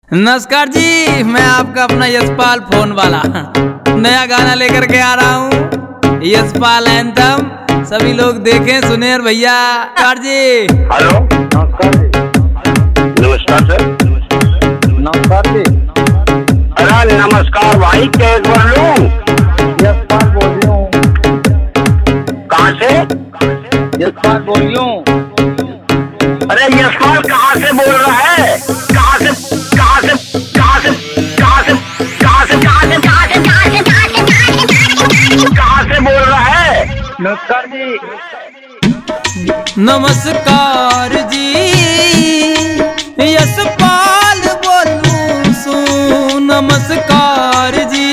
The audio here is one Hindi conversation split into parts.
नमस्कार जी, मैं आपका अपना यशपाल फोन वाला नया गाना लेकर के आ रहा हूँ, यशपाल एंथम। सभी लोग देखें सुने और भैया। नमस्कार जी। हेलो, नमस्कार जी। नमस्कार सर। नमस्कार जी। अरे नमस्कार भाई, क्या बोल लूं? यशपाल बोल रही हूँ। कहाँ से? यशपाल बोल रही हूँ। अरे यशपाल कहाँ से बोल रहा है? कहाँ से बोल रहा है? नमस्कार जी। नमस्कार जी, यशपाल बोलूं सू। नमस्कार जी,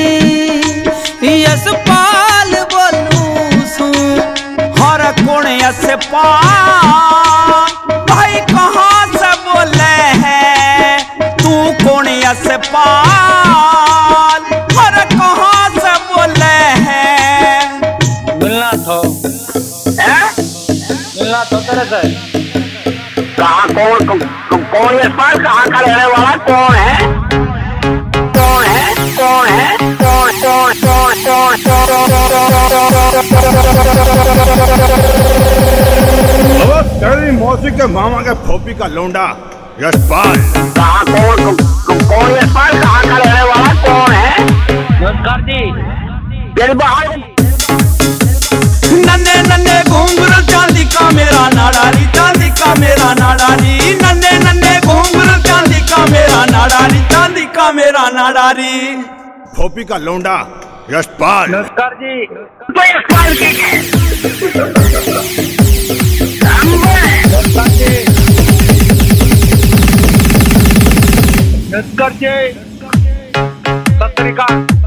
यशपाल बोलूं सू। हर कोण यशपाल भाई कहाँ से बोले है? तू कौन यशपाल? हर कहाँ से बोले है? मिलना था तेरे से। कहाँ कौन यशपाल? कहाँ का रहने वाला? कौन है? मौसी के मामा के फोपी का लौंडा यशपाल। कहाँ कौन यशपाल? कहाँ का रहने वाला? कौन है? नमस्कार जी। मेरे बाहर नन्हे नन्हे घुंघरू चांदी का मेरा नाडारी, चांदी का मेरा नाडारी। नन्हे नन्हे घुंघरू चांदी का मेरा नाडारी, चांदी का मेरा नाडारी। फोपी का लौंडा यशपाल। नमस्कार जी। तो यशपाल के नमस्कार जी। नमस्कार जी। सत श्री अकाल।